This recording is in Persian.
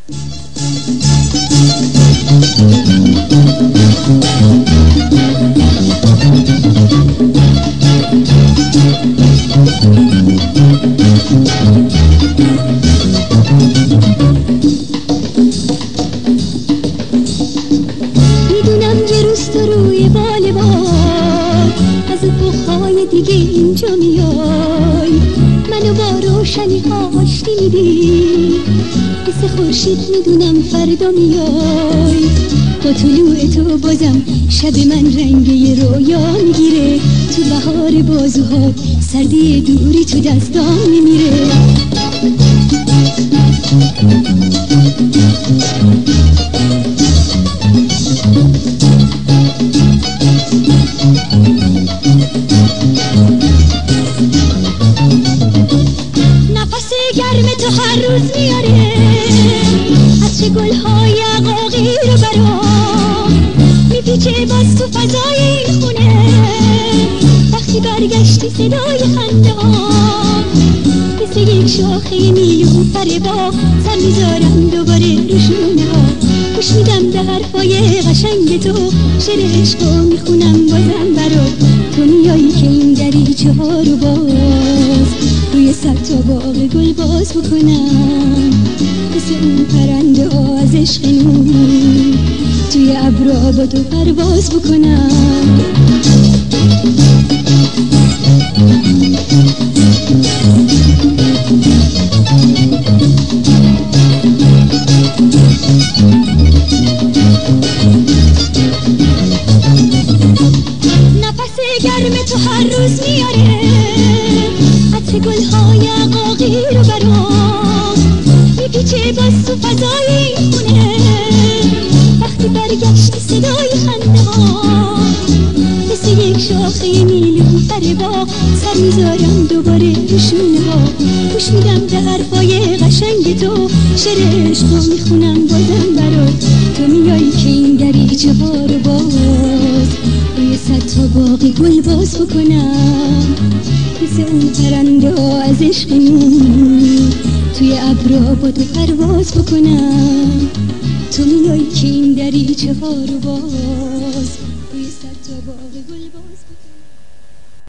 میدونم یه روز تو روی بال باد از افقهای دیگه اینجا میای، منو با روشنی ها آشتی میدی، مثل خورشید میدونم فردا میای، با طلوع تو بازم شب من رنگی رویا میگیره، تو بهار بازوها سردی دوری تو دستام میمیره. نفس گرم تو هر روز میاره عطر گل‌های عقاقی رو برام میپیچه باز تو فضای این خونه، وقتی برگشتی صدای خنده ها مثل یک شاخه نیلوفر باغ سر میذارم دوباره رو شونه ها، گوش میدم به حرفای قشنگ تو، شعر عشقو میخونم بازم برا تو، میایی که این دریچه ها رو باز روی صد تا باغ گل باز بکنم، مثل اون پرنده ها از عشق نور توی ابرا با تو پرواز بکنم. نفس گرم تو هر روز میاره عطر گل‌های عقاقی رو برام میپیچه باز تو فضای این خونه، وقتی برگشتی صدای خنده ها مثل یک شاخه نیلوفر باغ سر میذارم دوباره رو شونه ها، گوش میدم به حرفای قشنگ تو، شعر عشقو میخونم بازم برات، تو میایی که این دریچه ها رو باز روی صد تا باغ گل باز بکنم، مثل اون پرنده ها از عشق نور توی ابرا با تو پرواز بکنم، تو میایی که این دریچه ها رو باز روی صد تا باغ گل باز